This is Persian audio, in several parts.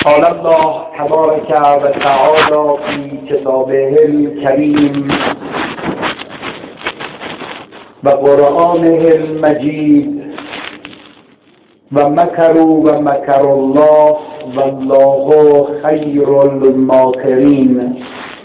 قال الله تبارك و تعالى في كتابه الكريم و قرآنه المجید و مکروا و مکر الله والله خیر الماکرین.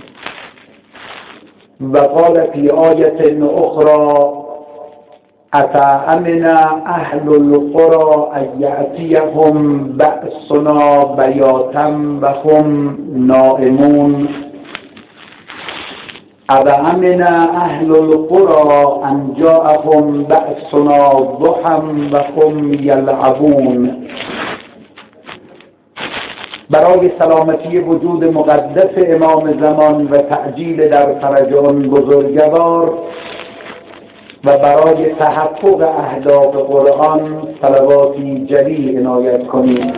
و قال في آية أخرى أفأمن أهل القرى أن يأتيهم بأسنا بياتا وهم نائمون. أفأمن أهل القرى أن جاءهم بأسنا ضحى وهم يلعبون. برای سلامتی وجود مقدس امام زمان و تعجیل در فرج آن بزرگوار و برای تحقق اهداف قرآن صلواتی جلی عنایت کنید.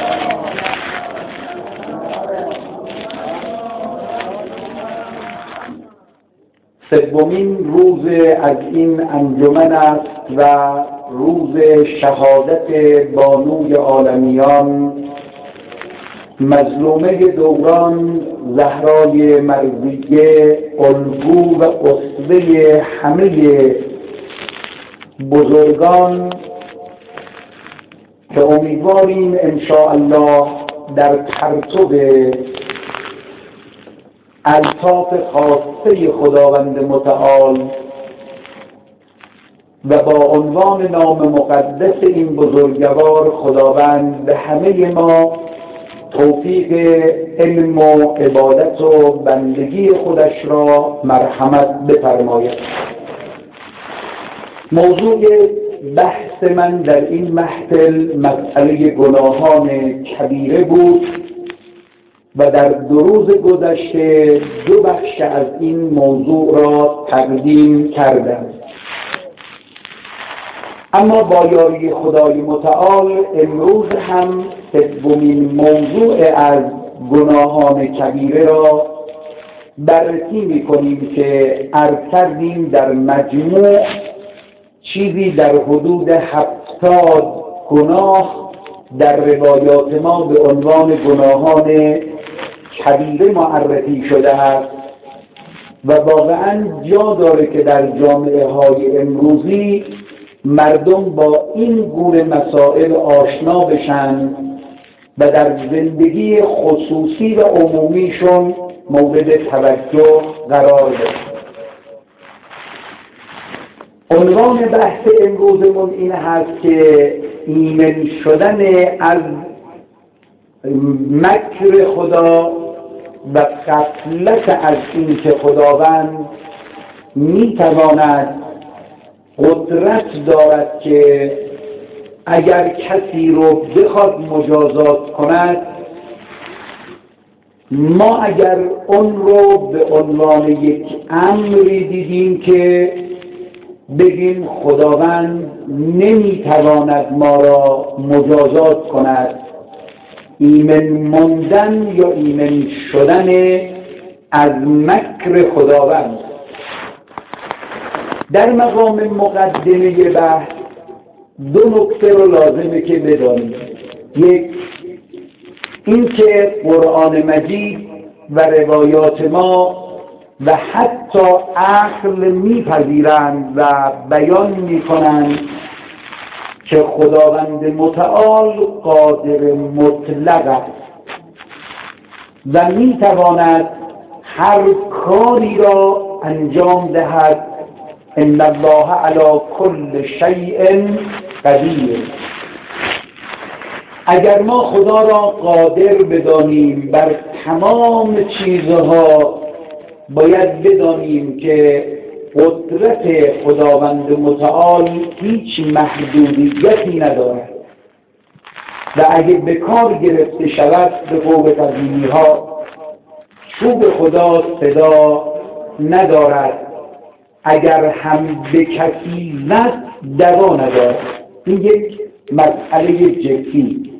سومین روز از این انجمن است و روز شهادت بانوی عالمیان، مظلومه دوران، زهرای مرضیه، الگو و اسوه همه بزرگان که امیدواریم انشاءالله در پرتو الطاف خاصه خداوند متعال و با عنوان نام مقدس این بزرگوار خداوند به همه ما توفیق علم و عبادت و بندگی خودش را مرحمت بفرماید. موضوع بحث من در این محفل مسئله گناهان کبیره بود و در 2 روز گذشته 2 بخش از این موضوع را تقدیم کردم. اما با یاری خدای متعال امروز هم 3مین موضوع از گناهان کبیره را بررسی می‌کنیم که عرض کردیم در مجموع چیزی در حدود 70 گناه در روایات ما به عنوان گناهان کبیره معرفی شده است و واقعا جا داره که در جامعه های امروزی مردم با این گونه مسائل آشنا بشن و در زندگی خصوصی و عمومیشون مورد توجه قرار بگیرن. عنوان بحث امروزمون این هست که ایمن شدن از مکر خدا و غفلت از این که خداوند میتواند قدرت دارد که اگر کسی رو بخواد مجازات کند، ما اگر اون رو به عنوان یک امری دیدیم که بگیم خداوند نمیتواند ما را مجازات کند، ایمن موندن یا ایمن شدن از مکر خداوند. در مقام مقدمه بحث 2 نکته رو لازمه که بدانیم. یک، این که قرآن مجید و روایات ما و حتی عقل میپذیرند و بیان میکنند که خداوند متعال قادر مطلق است و میتواند هر کاری را انجام دهد. ان الله علی کل شیء قدیر. اگر ما خدا را قادر بدانیم بر تمام چیزها، باید بدانیم که قدرت خداوند متعال هیچ محدودیتی ندارد و اگه به کار گرفته شود، به قول قدیمی ها، چوب خدا صدا ندارد، اگر هم به کسی زد دوا ندارد. این یک مسئله جدی.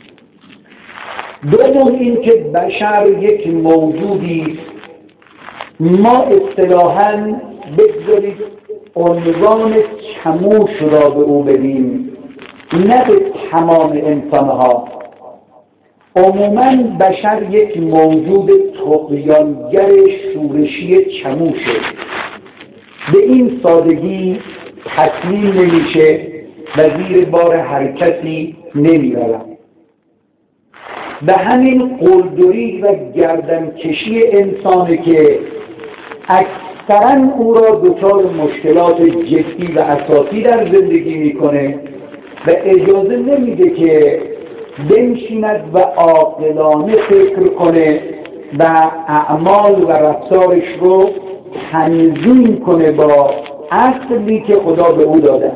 دوم این که بشر یک موجودی، ما اصطلاحاً بگذارید عنوان چموش را به او بدیم، نه به تمام انسانها. عموماً بشر یک موجود طغیانگر شورشی چموشه، به این سادگی تسلیم نمیشه و زیر بار هر کسی نمیرود. به همین قلدری و گردنکشی انسانه که اکثرا او را دچار مشکلات جدی و اساسی در زندگی میکنه و اجازه نمیده که بنشیند و عاقلانه فکر کنه و اعمال و رفتارش رو تنظیم کنه با اصلی که خدا به او داده.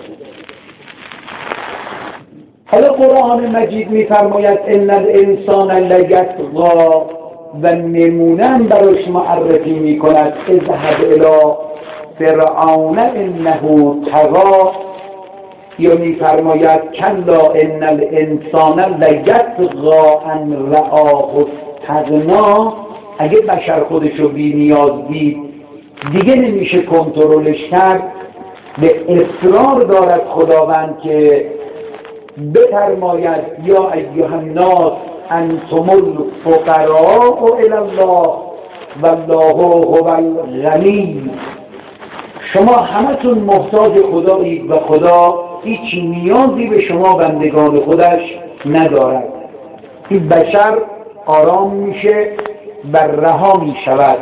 حالا قرآن مجید می‌فرماید ان الانسان لیطغی و نمونه براش معرفی می‌کند اذهب الی فرعون انه طغی، یا می‌فرماید کلا ان الانسان لیطغی ان رآه استغنی. اگه بشر خودشو بی نیاز دید دیگه نمیشه کنترلش کرد. به اصرار دارد خداوند که بفرماید یا ایها الناس انتم الفقراء الی الله والله هو الغنی. شما همتون محتاج خدایید و خدا هیچ نیازی به شما بندگان خودش ندارد. این بشر آرام میشه و رها میشود.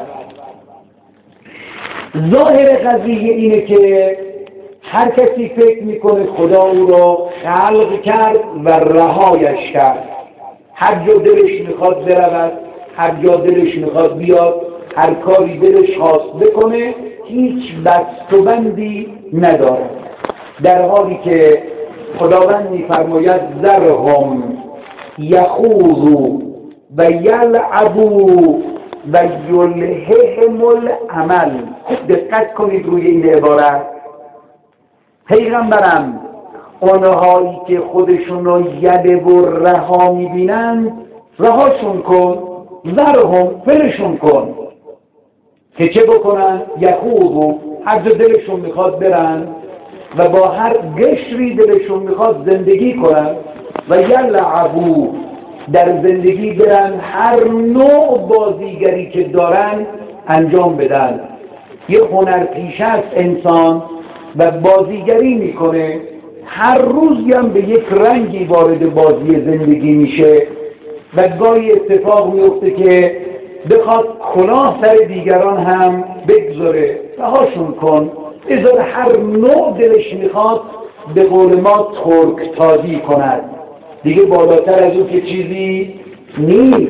ظاهر قضیه اینه که هر کسی فکر میکنه خدا او رو خلق کرد و رهایش کرد. هر جا دلش میخواد برود، هر جا دلش میخواد بیاد، هر کاری دلش خواست بکنه، هیچ بست و بندی نداره. در حالی که خداوند میفرماید ذرهم یخوضوا و یلعبوا و یلههم العمل. دقت کنید روی این عبارت. پیغمبرم اونهایی که خودشون رو یلب و رها میبینن رهاشون کن، ذرهم فرشون کن که چه بکنن؟ یخوضوا، هر جا دلشون میخواد برن و با هر قشری دلشون میخواد زندگی کنن و یلعبوا، در زندگی برن هر نوع بازیگری که دارن انجام بدن. یه هنرپیشه است انسان و بازیگری میکنه، هر روزی هم به یک رنگی وارد بازی زندگی میشه و گاهی اتفاق میفته که بخواد کلاه سر دیگران هم بگذاره. رهاشون کن، بذار هر نوع دلش میخواد به قول ما ترکتازی کند. دیگه بالاتر از اون که چیزی نیست.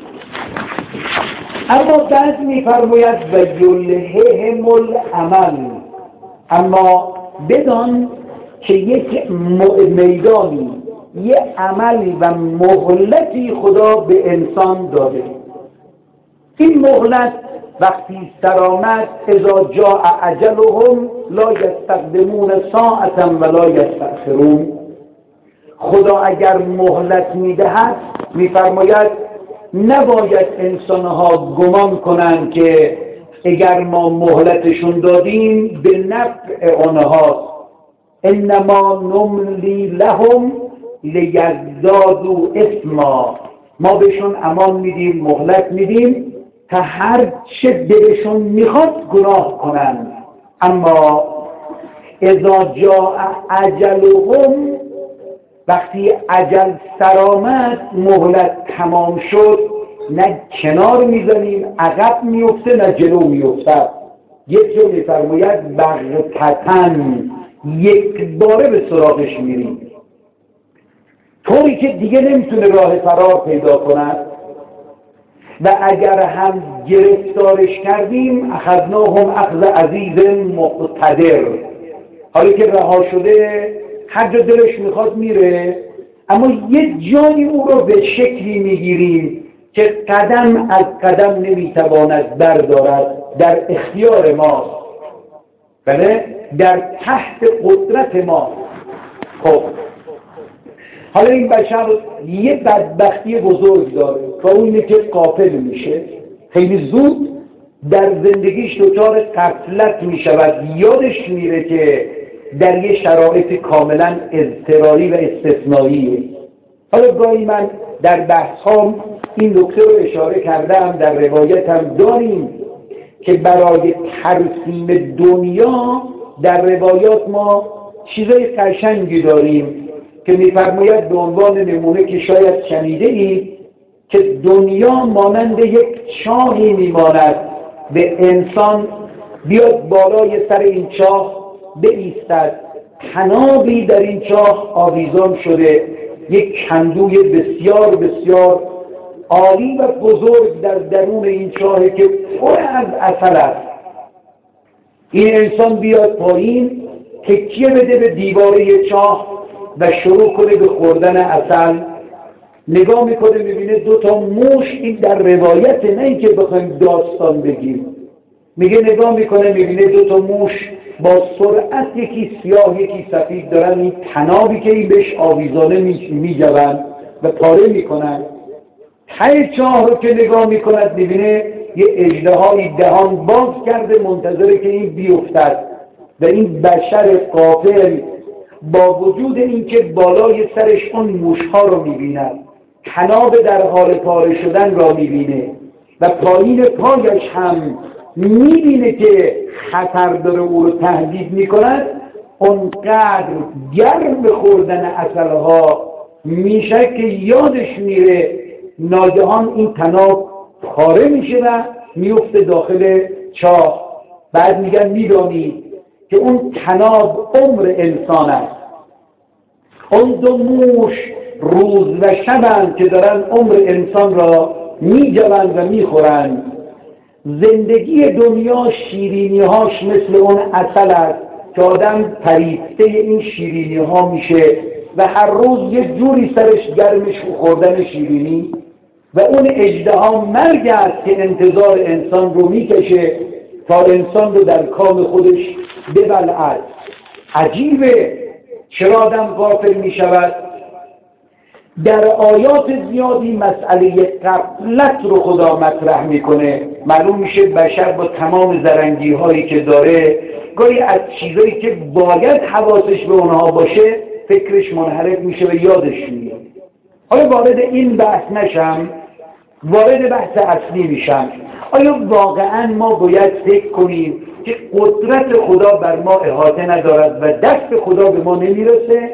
اما بعد میفرماید و یلههم العمل، اما بدان که یک میدانی، یه عملی و مهلتی خدا به انسان داده. این مهلت وقتی سر آمد اذا جاء اجلهم لا یستقدمون ساعة ولا یستأخرون. خدا اگر مهلت میدهد میفرماید نباید انسانها گمان کنند که اگر ما مهلتشون دادیم به نفع آنهاست. انما نملی لهم لیزدادوا اثما. ما بهشون امان میدیم، مهلت میدیم تا هر چه دلشون میخواد گناه کنند. اما اذا جاء اجلهم، وقتی اجل سر آمد، مهلت تمام شد، نه کنار میزنیم عقب میفته نه جلو میفته. یک جا میفرماید بغتتن، یک باره به سراغش میریم، طوری که دیگه نمیتونه راه فرار پیدا کند و اگر هم گرفتارش کردیم اخذناهم اخذ عزیز مقتدر. حالی که رها شده هر جا دلش میخواد میره، اما یک جایی او رو به شکلی میگیریم که قدم از قدم نمیتواند بردارد. در اختیار ماست، بله، در تحت قدرت ما. خب حالا این بشر یه بدبختی بزرگ داره و اون اینه که غافل میشه، خیلی زود در زندگیش دچار غفلت میشود، یادش میره که در یه شرایط کاملا اضطراری و استثنائیه. حالا گاهی من در بحث ها این نکته رو اشاره کردم، در روایت هم داریم که برای ترسیم دنیا در روایات ما چیزای قشنگی داریم که می‌فرماید به عنوان نمونه که شاید شنیده اید که دنیا مانند یک چاهی میماند، به انسان بیاد بالای سر این چاه بایستد، طنابی در این چاه آویزان شده، یک کندوی بسیار بسیار عالی و بزرگ در درون این چاه که پر از عسل است. این انسان بیاد پایین، تکیه بده به دیواره چاه و شروع کنه به خوردن عسل. نگاه میکنه میبینه 2 موش، این در روایت، نه اینکه بخوایم داستان بگیم، میگه نگاه میکنه میبینه 2 موش با سرعت، یکی سیاه یکی سفید، دارن این طنابی که این بهش آویزانه میجوند و پاره میکنن. ته چاه رو که نگاه میکند میبینه یه اژدهای دهان باز کرده منتظره که این بیفتد و این بشر غافل با وجود اینکه بالای سرش اون موشها رو میبیند، طناب در حال پاره شدن را میبینه و پایین پایش هم میبینه که خطر داره او رو تهدید میکند، اونقدر گرم خوردن عسلها میشه که یادش میره، ناگهان این طناب پاره میشه و میفته داخل چاه. بعد میگن میدانی که اون طناب عمر انسان است، اون 2 موش روز و شبند که دارن عمر انسان را میجوند و میخورند. زندگی دنیا شیرینی‌هاش مثل اون عسل است که آدم پریسته این شیرینی‌ها میشه و هر روز یه جوری سرش گرمش خوردن شیرینی، و اون اژدها مرگ است که انتظار انسان رو میکشه تا انسان رو در کام خودش ببلعد. عجیبه چرا آدم غافل میشود؟ در آیات زیادی مسئله غفلت رو خدا مطرح میکنه. معلوم میشه بشر با تمام زرنگی هایی که داره گاهی از چیزایی که باید حواسش به اونها باشه فکرش منحرف میشه و یادش میاد. حالا وارد این بحث نشم، وارد بحث اصلی میشم. آیا واقعا ما باید فکر کنیم که قدرت خدا بر ما احاطه ندارد و دست خدا به ما نمیرسه؟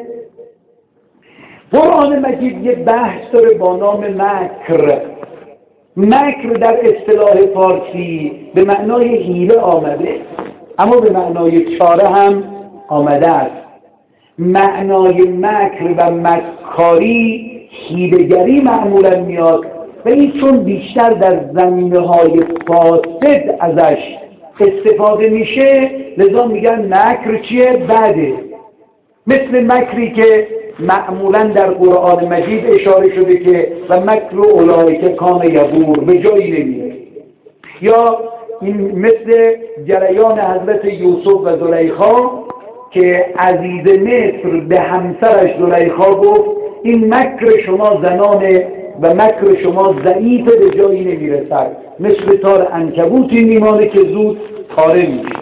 قرآن مجید یه بحث داره با نام مکر. مکر در اصطلاح فارسی به معنای حیله آمده، اما به معنای چاره هم آمده است. معنای مکر و مکاری حیله‌گری معمولا میاد و این چون بیشتر در زمینه‌های فاسد ازش استفاده میشه، لذا میگن مکر چیه؟ بده. مثل مکری که معمولا در قرآن مجید اشاره شده که و مکر اولئک کان یبور، به جایی نمیره. یا این مثل جریان حضرت یوسف و زلیخا که عزیز مصر به همسرش زلیخا گفت این مکر شما زنانه و مکر شما ضعیف، به جایی نمیرسد، مثل تار عنکبوتی میمانه که زود پاره میشه.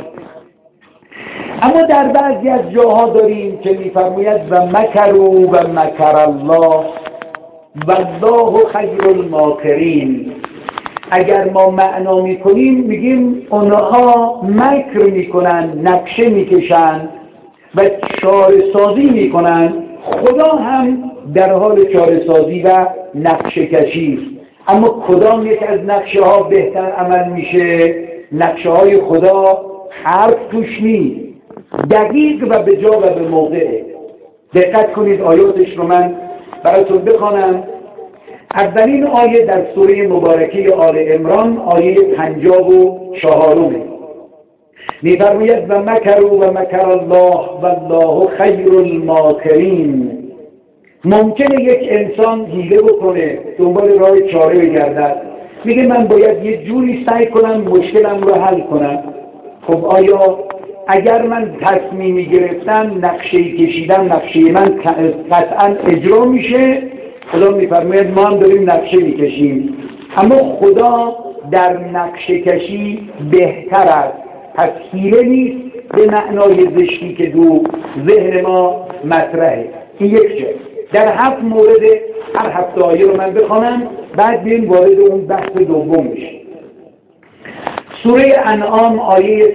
اما در بعضی از جاها داریم که میفرماید و مکروا و مکر الله والله خیر الماکرین. اگر ما معنا میکنیم میگیم اونها مکر میکنن، نقشه میکشن و چاره سازی میکنن، خدا هم در حال چاره سازی و نقشه کشی است. اما کدام یک از نقشه ها بهتر عمل میشه؟ نقشه های خدا حرف توش نیست، دقیق و به جا و به موقعه. دقت کنید آیاتش رو من براتون بخوانم. اولین آیه در سوره مبارکه آل عمران آیه 54 می‌فرماید و مکروا و مکر الله والله خیر الماکرین. ممکنه یک انسان حیله بکنه، دنبال راه چاره بگردد، میگه من باید یه جوری سعی کنم مشکلم رو حل کنم. خب آیا اگر من تصمیمی گرفتم، نقشه‌ای کشیدم، نقشه من قطعا اجرا میشه؟ خدا میفرماید ما هم داریم نقشه میکشیم، اما خدا در نقشه کشی بهتر است. پس حیله نیست به معنای زشتی که دو ذهن ما مطرحه. این یک جه. در 7 مورد هر 7 آیه رو من بخوانم، بعد بیایم وارد اون بحث دوم بشیم. سوره انعام آیه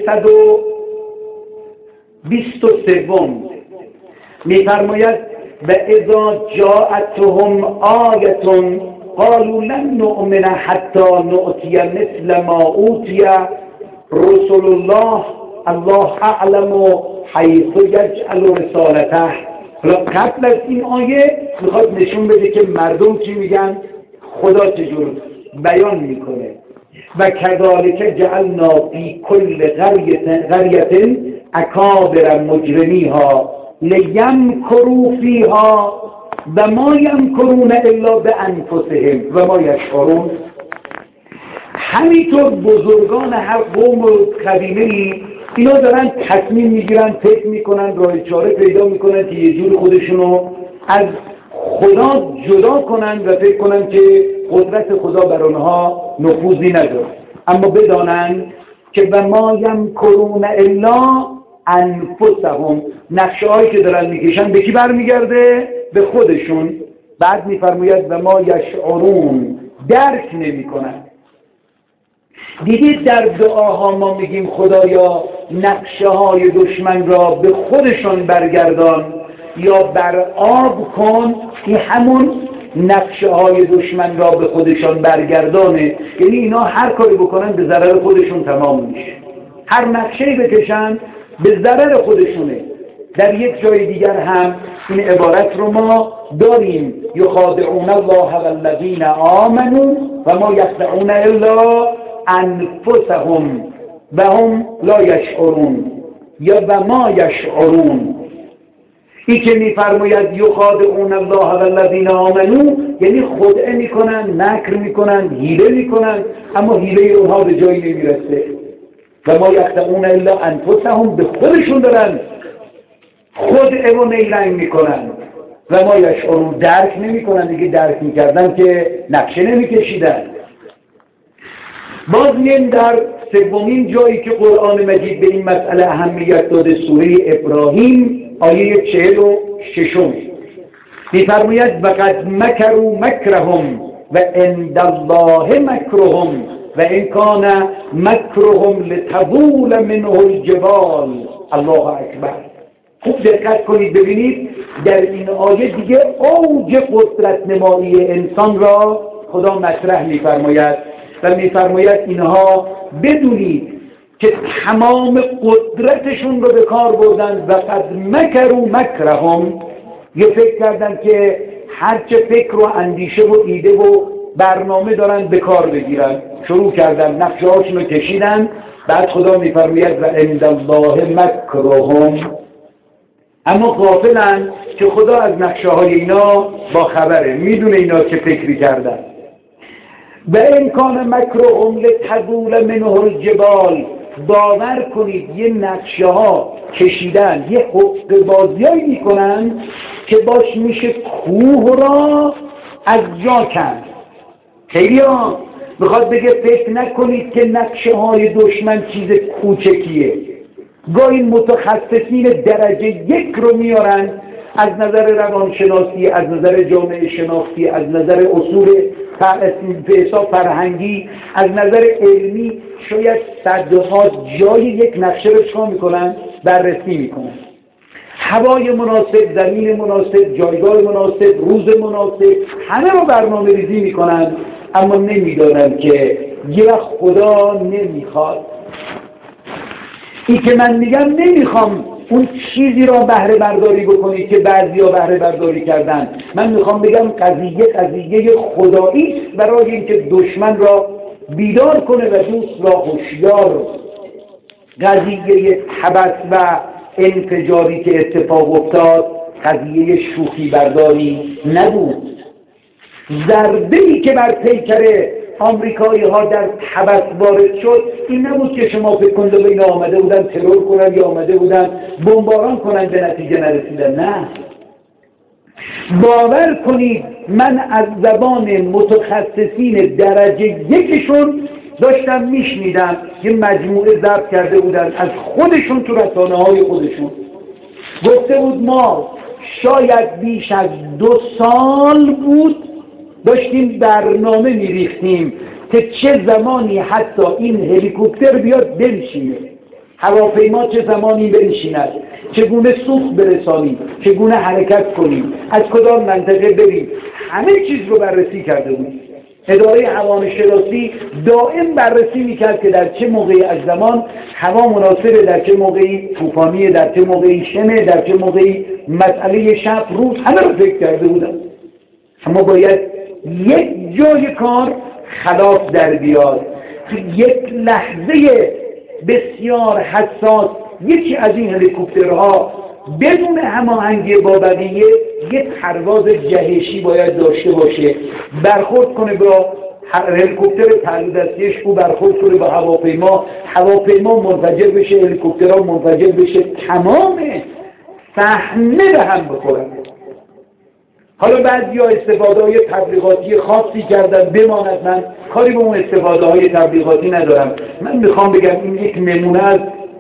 123 می‌فرماید و اذا جاءتهم آیة قالوا لن نؤمن حتی نؤتی مثل ما اوتی رسول الله الله اعلم حیث یجعل رسالته. قبل از این آیه میخواد نشون بده که مردم چی میگن، خدا چجور بیان میکنه. و کذالک جعلنا فی کل قریة اکابر مجرمیها لیمکروا فیها و ما یمکرون الا بانفسهم و ما یشعرون. همینطور بزرگان هر قوم و قبیله‌ای اینا دارن تصمیم میگیرن، فکر میکنن، راه چاره پیدا میکنن که یه جور خودشونو از خدا جدا کنن و فکر کنن که قدرت خدا بر اونها نفوذی نداره. اما بدانن که و ما یمکرون الا انفسهم، نقشه هایی که دارن میکشن به کی برمیگرده؟ به خودشون. بعد میفرماید و ما یشعرون، درک نمیکنن. دیدید در دعاها ما میگیم خدایا نقشه های دشمن را به خودشون برگردان یا بر آب کن. این همون نقشه های دشمن را به خودشون برگردانه، یعنی اینا هر کاری بکنن به ضرر خودشون تمام میشه، هر نقشه‌ای بکشن به ضرر خودشونه. در یک جای دیگر هم این عبارت رو ما داریم یخادعون الله والذین آمنوا و ما یخدعون الا انفسهم و هم لا یشعرون یا و ما یشعرون. این که میفرماید یخادعون الله والذین آمنوا یعنی خدعه میکنن، مکر میکنن، حیله میکنن، اما حیله اونها به جایی نمیرسه. و ما یخدعون الا انفسهم، به خودشون دارن خدعه و نیرنگ میکنن و ما یشعرون، درک نمیکنن. دیگه درک میکردن که نقشه نمیکشیدن. باز میایم در سومین جایی که قرآن مجید به این مسئله اهمیت داده، سوره ابراهیم آیه 46 می‌فرماید وقد مکروا مکرهم و عند الله مکرهم و ان کان مکرهم لتزول منه الجبال. الله اکبر. خوب دقت کنید ببینید در این آیه دیگه اوج قدرت نمایی انسان را خدا مطرح می‌فرماید و می‌فرماید اینها بدونید که تمام قدرتشون رو به کار بردن و قد مکروا مکرهم، یه فکر کردن که هرچه فکر و اندیشه و ایده و برنامه دارن به کار بگیرن، شروع کردن نقشه هاشون رو کشیدن. بعد خدا میفرماید و عند الله مکرهم، اما غافلن که خدا از نقشه های اینا با خبره، میدونه اینا چه فکری کردن. و امکان مکرهم لتزول منه الجبال، باور کنید یه نقشه ها کشیدن، یه حقه بازیایی میکنن که باش میشه کوه را از جا کند. خیلی ها میخواد بگه فکر نکنید که نقشه های دشمن چیز کوچکیه. گاهی متخصصین درجه 1 رو میارن از نظر روانشناسی، از نظر جامعه شناختی، از نظر اصول حساب فرهنگی، از نظر علمی، شاید صدها جای یک نقشه رو چکار میکنن؟ بررسی میکنن. هوای مناسب، زمین مناسب، جایگاه مناسب، روز مناسب، همه رو برنامه ریزی میکنن، اما نمیدانن که یه وقت خدا نمیخواد. این که من میگم نمیخوام اون چیزی را بهره برداری بکنی که بعضیا بهره برداری کردن. من میخوام بگم قضیه خدایی است برای اینکه دشمن را بیدار کنه و دوست را هوشیار. قضیه هوس و انفجاری که اتفاق افتاد قضیه شوخی برداری نبود. ضربه‌ای که بر پیکر آمریکایی ها در هوس وارد شد این نبود که شما فکر کنید اینا آمده بودن ترور کنن یا آمده بودن بمباران کنن به نتیجه نرسیدن. نه، باور کنید من از زبان متخصصین درجه 1شون داشتم میشنیدم که مجموعه ضبط کرده بودن از خودشون تو رسانه های خودشون، گفته بود ما شاید بیش از 2 سال بود داشتیم برنامه میریختیم که چه زمانی حتی این هلیکوپتر بیاد بنشینه، هواپیما چه زمانی بنشیند، چگونه سوخت برسانیم، چگونه حرکت کنیم، از کدام منطقه بریم. همه چیز رو بررسی کرده بود. اداره هواشناسی دائم بررسی میکرد که در چه موقعی از زمان هوا مناسبه، در چه موقعی طوفانیه، در چه موقعی شمه، در چه موقعی مسئله شب روز، همه رو فکر کرده بودن. اما باید یک جای کار خلاف در بیاد، یک لحظه بسیار حساس یکی از این هلیکوپترها بدون هماهنگی با بقیه یک پرواز جهشی باید داشته باشه، برخورد کنه با هلیکوپتر پهلودستیش، او برخورد کنه با هواپیما منفجر بشه، هلیکوپترها منفجر بشه، تمام صحنه به هم بخورن. حالا بعضی ها استفاده های تبلیغاتی خاصی کردن، بماند من کاری به اون استفاده های تبلیغاتی ندارم. من میخوام بگم این یک نمونه از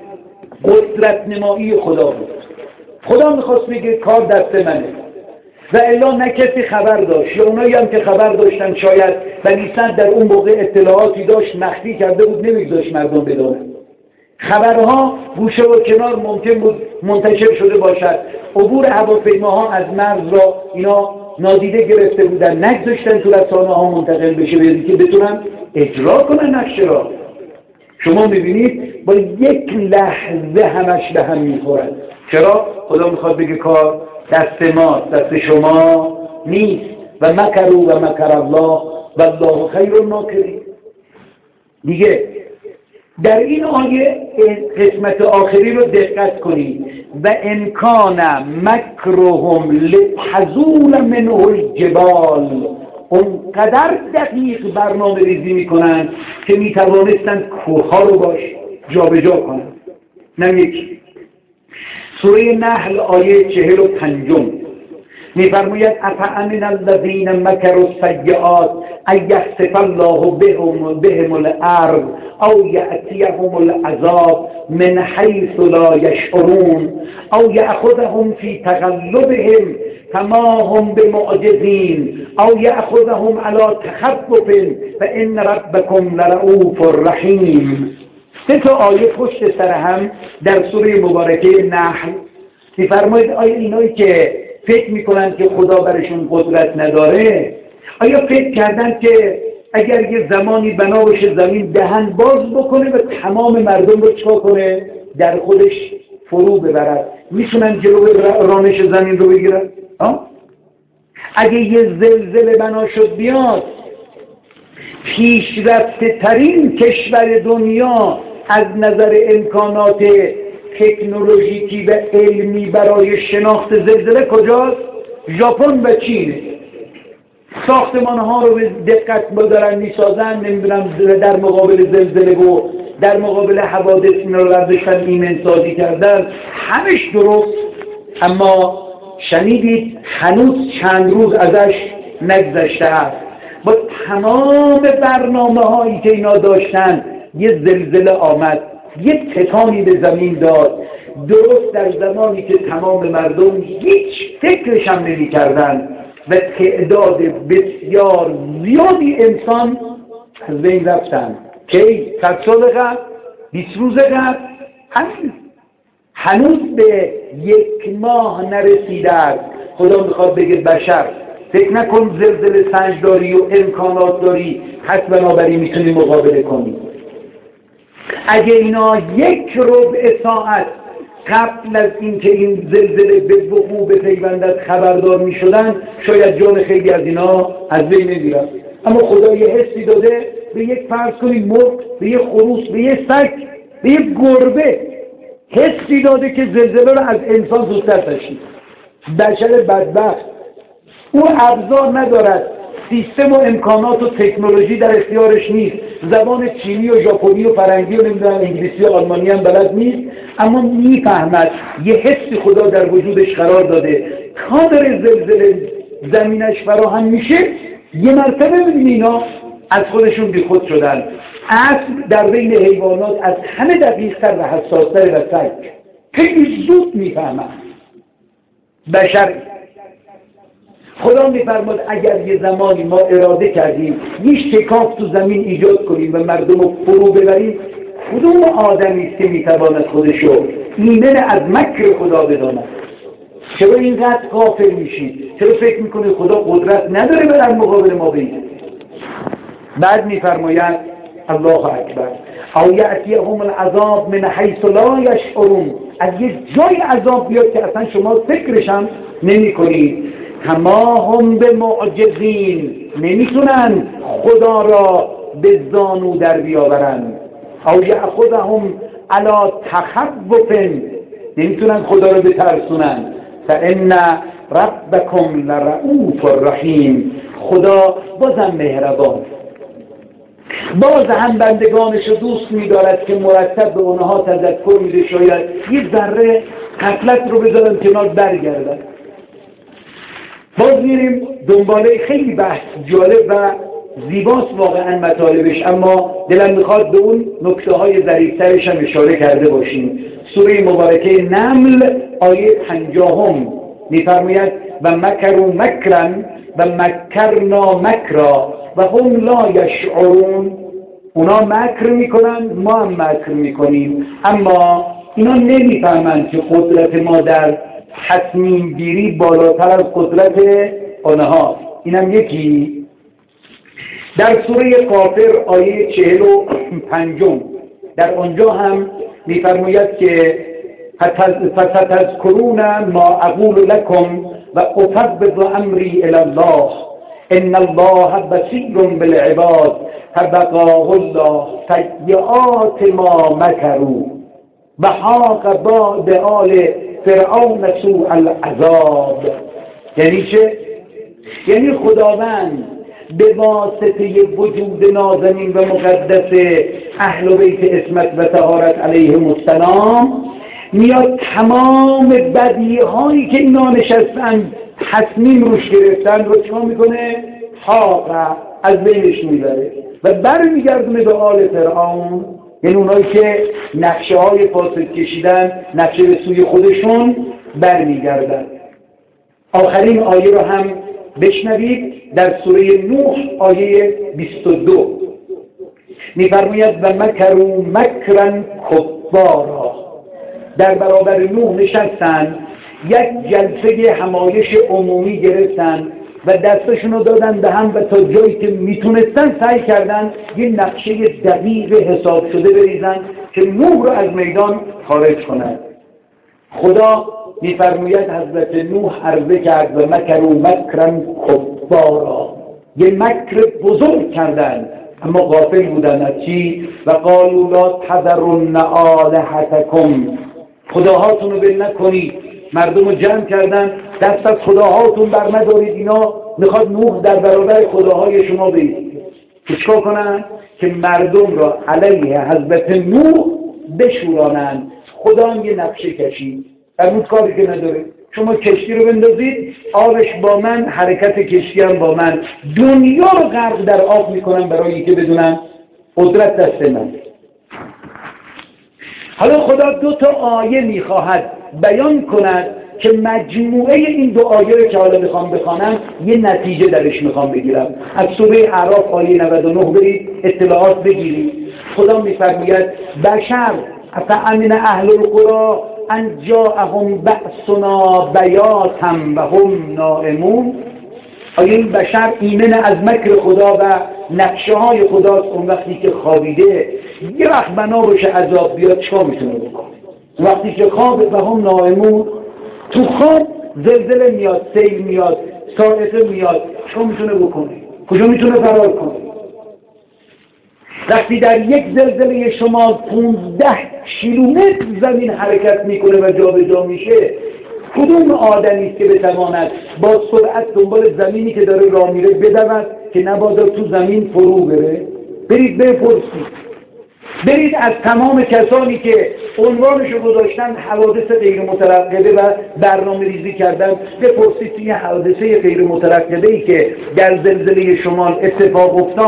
قدرت نمایی خدا بود. خدا میخواست بگه کار دست منه و الا نه کسی خبر داشت، یا اونایی هم که خبر داشتن شاید بنی صدر در اون موقع اطلاعاتی داشت مخفی کرده بود نمیگذاشت مردم بدونن. خبرها گوشه و کنار ممکن بود منتشر شده باشد. عبور هواپیماها از مرز را اینا نادیده گرفته بودن، نگذاشتن تو رسانه ها منتقل بشه که بتونن اجرا کنن نقشه را. شما میبینید با یک لحظه همش به هم میخورن. چرا؟ خدا میخواد بگه کار دست ما، دست شما نیست. و مکروا و مکر الله و الله خیر الماکرین. دیگه در این آیه قسمت آخری رو دقت کنید. و امکان مکرهم لتزول منه الجبال، اونقدر دقیق برنامه ریزی میکنن که میتوانستند کوهها رو باش جابجا کنند. نه یکی. سوره نحل آیه 45 میفرماید افامن الذین مکروا السیئات ان یخسف الله بهم الارض او یأتیهم العذاب من حیث لا یشعرون او یأخذهم فی تغلبهم فما هم بمعجزین او یأخذهم علی تخفف فان ربکم لرؤوف رحیم. 3 آیه پشت سر هم در سوره مبارکه نحل میفرماید آیا اینایی که فکر میکنن که خدا برشون قدرت نداره، آیا فکر کردن که اگر یه زمانی بنا بشه زمین دهن باز بکنه و تمام مردم رو چکا کنه در خودش فرو ببرد، میتونن جلو رانش زمین رو بگیرن؟ اگه یه زلزله بنا شد بیاد، پیشرفته ترین کشور دنیا از نظر امکانات تکنولوژیکی و علمی برای شناخت زلزله کجاست؟ ژاپن و چین. ساختمان ها رو به دقت دارن میسازن، نمیدونم در مقابل زلزله و در مقابل حوادث اینا رو برداشتن ایمن سازی کردن، همش درست. اما شنیدید هنوز چند روز ازش نگذشته است. با تمام برنامه هایی که اینا داشتن یه زلزله آمد، یه تکانی به زمین داد، درست در زمانی که تمام مردم هیچ فکرش هم نمی کردن و تعداد بسیار زیادی انسان از بین رفتن. کی؟ 100 سال قبل؟ 20 روز قبل؟ هنوز به 1 ماه نرسیده است. خدا میخواد بگه بشر فکر نکن زلزله سنج داری و امکانات داری پس بنابراین میتونی مقابله کنی. اگه اینا 1 ربع ساعت قبل از اینکه این زلزله به وقوع بپیوندد خبردار میشدن، شاید جان خیلی از اینا از بین نمیرفت. اما خدا یه حسی داده به یک فرض کنید مرغ، به یک خروس، به یک سگ، به یک گربه حسی داده که زلزله رو از انسان زودتر تشخیص. بشر بدبخت او ابزار ندارد، سیستم و امکانات و تکنولوژی در اختیارش نیست، زبان چینی و ژاپنی و فرنگی و نمیدونم انگلیسی و آلمانی هم بلد نیست، اما میفهمد یه حسی خدا در وجودش قرار داده. تا داره زلزله زمینش فراهم میشه، یه مرتبه ببینید اینا از خودشون بیخود شدن. اسب در بین حیوانات از همه دقیق‌تر و حساس‌تر و سگ خیلی زود میفهمن. بشر. خدا میفرماد اگر یه زمانی ما اراده کردیم یه شکاف تو زمین ایجاد کنیم و مردم رو فرو ببریم، کدوم آدمی است که میتواند خودشو ایمن از مکر خدا بداند؟ چرا اینقدر غافل میشید؟ چرا فکر میکنید خدا قدرت نداره در مقابل ما بایده؟ بعد میفرماید الله اکبر او یأتیهم العذاب من حیث لا یشعرون، از یه جای عذاب بیاد که اصلا شما فکرش هم نمی کنید. کما هم به معجزین، نمیتونن خدا را به زانو در بیاورن. او یأخذهم علی تخوف، نمیتونن خدا را بترسونن. فإن ربکم لرؤوف رحیم، خدا بازم مهربان، باز هم بندگانش رو دوست می‌دارد که مرتب به اونها تذکر میده، شاید یه ذره غفلت رو بذارن کنار برگردن. باز میریم دنباله خیلی بحث جالب و زیباست واقعا مطالبش، اما دلم میخواد به اون نکته‌های ظریف‌ترش هم اشاره کرده باشیم. سوره مبارکه نمل آیه 50 می‌فرماید و مکروا مکرا و مکرنا مکرا و هم لا یشعرون، اونا مکر میکنن ما هم مکر میکنیم، اما اینا نمیفهمند که قدرت ما در تصمیم گیری بالاتر از قدرت آنها. اینم یکی. در سوره غافر آیه 45 در آنجا هم میفرماید که فستذکرون ما اقول لكم و افوض امری الی الله ان الله بصیر بالعباد فوقاه الله سیئات ما مکروا و حاق بآل فرعون سوء العذاب. یعنی چه؟ یعنی خداوند به واسطه وجود نازنین و مقدس اهل بیت عصمت و طهارت علیهم السلام میاد تمام بدیهایی که اینا نشستن تصمیم روش گرفتن رو چیکار میکنه؟ حاق، از بینش میبره و برمیگردونه به آل فرعون، یعنی اونایی که نقشه های فاسد کشیدن نقشه به سوی خودشون برمیگردن. آخرین آیه رو هم بشنوید در سوره نوح آیه 22 میفرماید و مکروا مکرا کبارا، در برابر نوح نشستن یک جلسه همایش عمومی گرفتن و دستشون رو دادن به هم و تا جایی که میتونستن سعی کردن یه نقشه دقیق حساب شده بریزن که نوح رو از میدان خارج کنند. خدا میفرماید حضرت نوح عرضه کرد و مکروا مکرا کبارا، یه مکر بزرگ کردن اما غافل بودن از چی؟ و قالوا لا تذرن آلهتکم، خداهاتون رو بل نکنید. مردم رو جمع کردن دست از خداهاتون بر ندارید، اینا میخواد نوح در برابر خداهای شما بایستید. چیکار کنن؟ که مردم را علیه حضرت نوح بشورانند. خدا هم یه نقشه کشید، فرمود کاری که نداره، شما کشتی رو بندازید، آبش با من، حرکت کشتی هم با من، دنیا رو غرق در آب میکنم برای که بدونم قدرت دست من. حالا خدا 2 آیه میخواهد بیان کند که مجموعه این 2 آیه رو که حالا میخوام بخوانم یه نتیجه درش میخوام بگیرم. از سوره اعراف آیه 99 برید اطلاعات بگیرید. خدا میفرماید بشر افامن اهل القری ان جاءهم بأسنا بیاتا و هم نائمون، آیا این بشر ایمن از مکر خدا و نقشه های خداست اون وقتی که خوابیده؟ یه وقت بنا باشه عذاب بیاد چه میتونه بکنه؟ وقتی که خواب و هم نائمون، تو خواب زلزله میاد، سیل میاد، صاعقه میاد، چه میتونه بکنه؟ کجا میتونه فرار کنه؟ وقتی در یک زلزله شما 15 کیلومتر زمین حرکت میکنه و جا به جا میشه، کدوم آدمی است که بتواند با سرعت دنبال زمینی که داره راه میره بدود که نبادا تو زمین فرو بره؟ برید بپرسید، برید از تمام کسانی که عنوانشو گذاشتن حوادث غیر مترقبه و برنامه ریزی کردن، بپرسید این حوادثه غیر مترقبه‌ای که در زلزله شمال اتفاق افتاد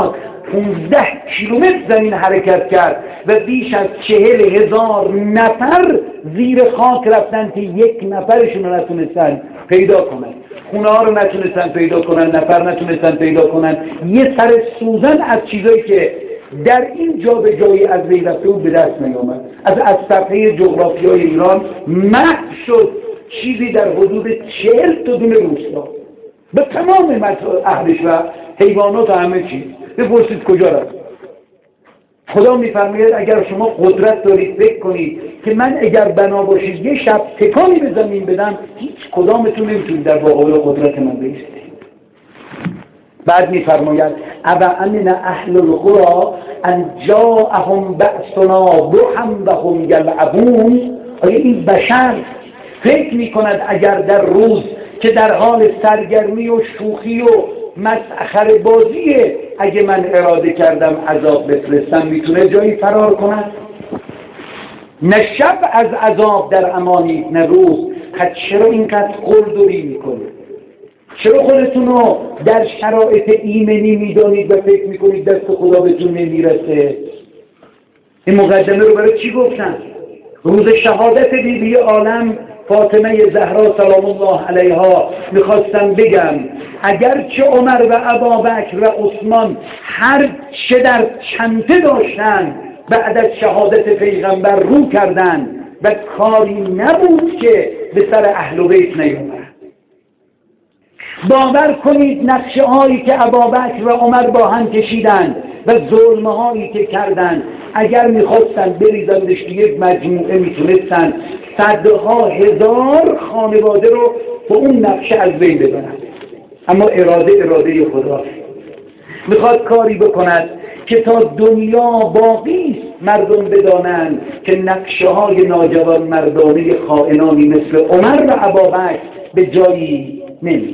15 کیلومتر زمین حرکت کرد و بیش از 40,000 نفر زیر خاک رفتن که یک نفرشون رو نتونستن پیدا کنن، خونه ها رو نتونستن پیدا کنن، نفر نتونستن پیدا کنن. یه سر سوزن از چیزایی که در این جا به جایی از بین رفته بود به دست نیامد. از صفحه جغرافیای ایران محو شد چیزی در حدود 40 تا دونه روستا به تمام اهلش و حیوانات و همه چیز. بپرسید کجا رفت؟ خدا میفرماید اگر شما قدرت دارید فکر کنید که من اگر بنا باشید یه شب تکانی به زمین بدم، هیچ کدامتون نمیتونید در مقابل قدرت من بایستید. بعد میفرماید ابا امن اهل القرى ان جاءهم بأسنا ضحى وهم یلعبون. آیا این بشر فکر میکند اگر در روز که در حال سرگرمی و شوخی و مسخره بازیه، اگه من اراده کردم عذاب بفرستم میتونه جایی فرار کنه؟ نه شب از عذاب در امانید نه روز. خب چرا اینقدر قلدری میکنید؟ چرا خودتون رو در شرایط ایمنی میدانید و فکر میکنید دست خدا بهتون نمیرسه؟ این مقدمه رو برای چی گفتن؟ روز شهادت بیبی عالم فاطمه زهرا سلام الله علیها میخواستم بگم اگرچه عمر و ابابکر و عثمان هر چه در چنته داشتن بعد از شهادت پیغمبر رو کردن و کاری نبود که به سر اهل بیت نیامد. باور کنید نقشه هایی که ابابکر و عمر با هم کشیدند و ظلمه هایی که کردند اگر میخواستن بریزندش توی یک مجموعه میتونستن صدها هزار خانواده رو با اون نقشه از بین ببرن. اما اراده خداست. میخواد کاری بکند که تا دنیا باقی است مردم بدانند که نقشه های ناجوان مردانه خائنانی مثل عمر و ابابکر به جایی نمیرن.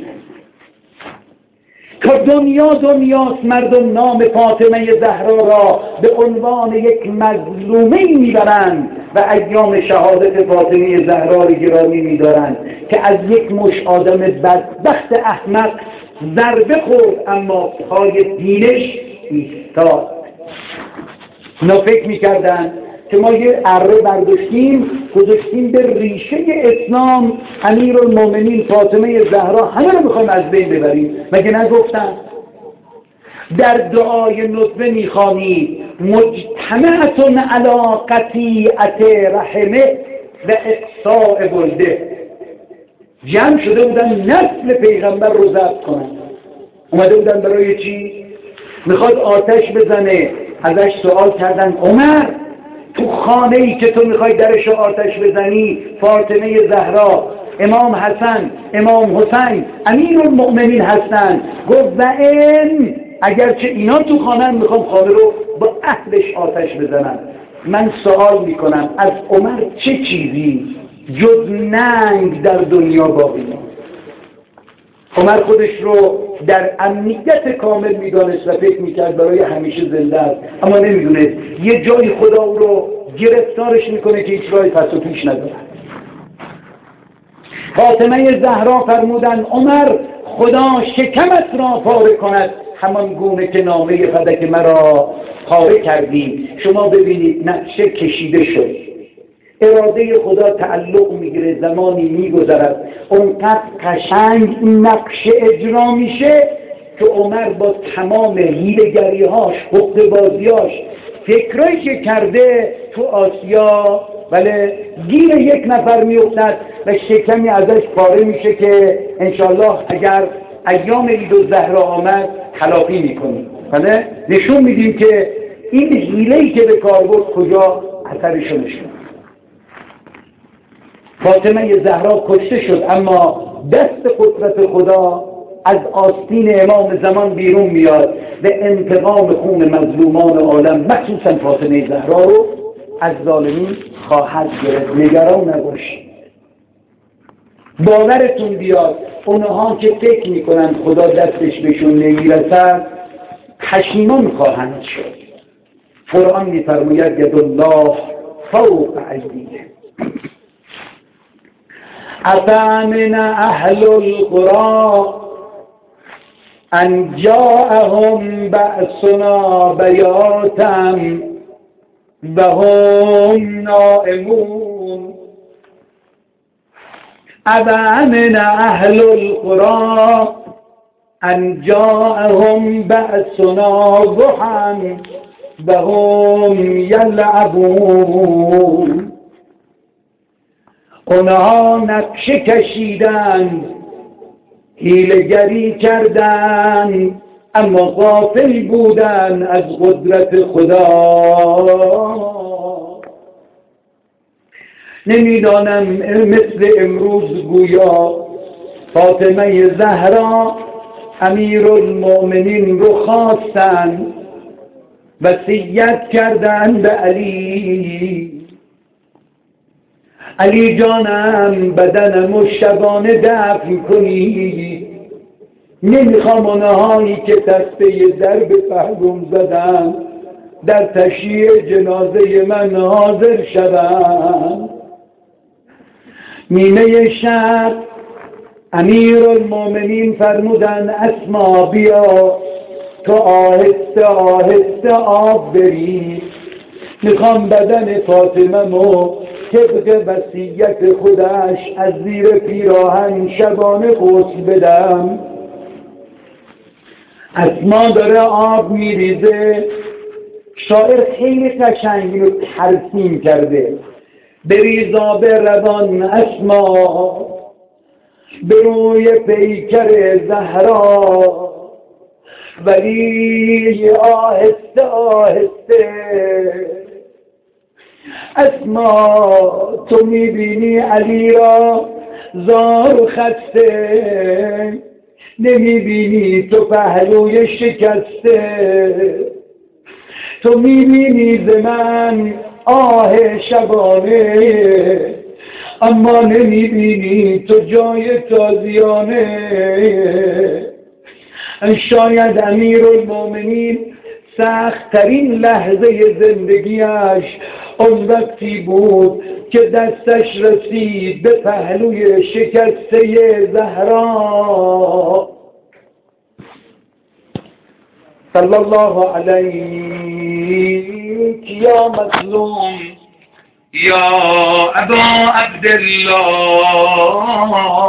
تا دنیاست مردم نام فاطمه زهرا را به عنوان یک مظلومه میبرند و ایام شهادت فاطمه زهرا را گرامی میدارند که از یک مش آدم بدبخت احمق ضربه خورد اما پای دینش ایستاد. اونا فکر میکردن که ما یه اره برداشتیم گذاشتیم به ریشه اسلام، امیرالمومنین فاطمه زهرا همه رو میخوایم از بین ببریم. مگه نگفتن در دعای ندبه میخوانید مجتمعتون علی قطیعت رحمه و اقصاء ولده، جمع شده بودن نسل پیغمبر رو ضبط کنن. اومده بودن برای چی؟ میخواد آتش بزنه. ازش سوال کردن عمر تو خانه ای که تو میخوای درش آتش بزنی فاطمه زهرا، امام حسن، امام حسین امیرالمؤمنین هستن. گفت و این اگرچه اینا تو خانه میخوام خانه رو با اهلش آتش بزنن. من سوال میکنم از عمر چه چیزی جز ننگ در دنیا باقی ماند؟ عمر خودش رو در امنیت کامل میدانست و فکر میکرد برای همیشه زنده است، اما نمیدونست یه جای خدا او رو گرفتارش میکنه که هیچ راه پس و پیش نداره. فاطمه زهرا فرمودن عمر خدا شکمت را پاره کند همان گونه که نامه فدک مرا پاره کردی. شما ببینید نقشه کشیده شد، اراده خدا تعلق میگیره، زمانی میگذرد اونقدر قشنگ این نقشه اجرا میشه که عمر با تمام حیله‌گری‌هاش، حقه‌بازی‌هاش، فکرایی که کرده تو آسیا ولی گیر یک نفر میافتد و شکمی ازش پاره میشه که انشالله اگر ایام عید الزهرا آمد تلافی میکنیم. ولی نشون میدیم که این حیله‌ای که به کار برد کجا اثرشو نشون. فاطمه زهرا کشته شد اما دست قدرت خدا از آستین امام زمان بیرون میاد و انتقام خون مظلومان عالم مخصوصا فاطمه زهرا رو از ظالمین خواهد گرفت. نگران نباشید. باورتون بیاد اونها که فکر میکنن خدا دستش بهشون نمیرسد پشیمان خواهند شد. قرآن میفرماید ید الله فوق ایدیهم افامن اهل القرى ان جاءهم بأسنا بیاتا وهم نائمون أفأمن أهل القرى ان جاءهم بأسنا ضحى وهم یلعبون. اونها نقشه کشیدند، حیله‌گری کردند، اما غافل بودند از قدرت خدا. نمیدانم مثل امروز گویا فاطمه زهرا امیرالمؤمنین رو خواستند، وصیت کردند به علی جانم بدنمو شبانه دفن کنی، نمیخوام اونهایی که دسته درب پهلوم زدن در تشییع جنازه من حاضر شدن. نیمه شب امیرالمؤمنین فرمودن اسما بیا تو آهسته آهسته آب بری، میخوام بدن فاطمه‌مو طبق وصیت خودش از زیر پیراهن شبانه غسل بدم. اسما داره آب میریزه. شاعر خیلی قشنگ رو ترسیم کرده. بریز آب روان اسما به روی پیکر زهرا، ولی آهسته آهسته. اسما تو میبینی علی را زار و خسته، نمیبینی تو پهلوی شکسته، تو میبینی ز من آه شبانه، اما نمیبینی تو جای تازیانه. شاید امیرالمؤمنین سخت‌ترین لحظه زندگیش اون وقتی بود که دستش رسید به پهلوی شکسته زهرا صلی الله علیک یا مظلوم یا ابا عبدالله.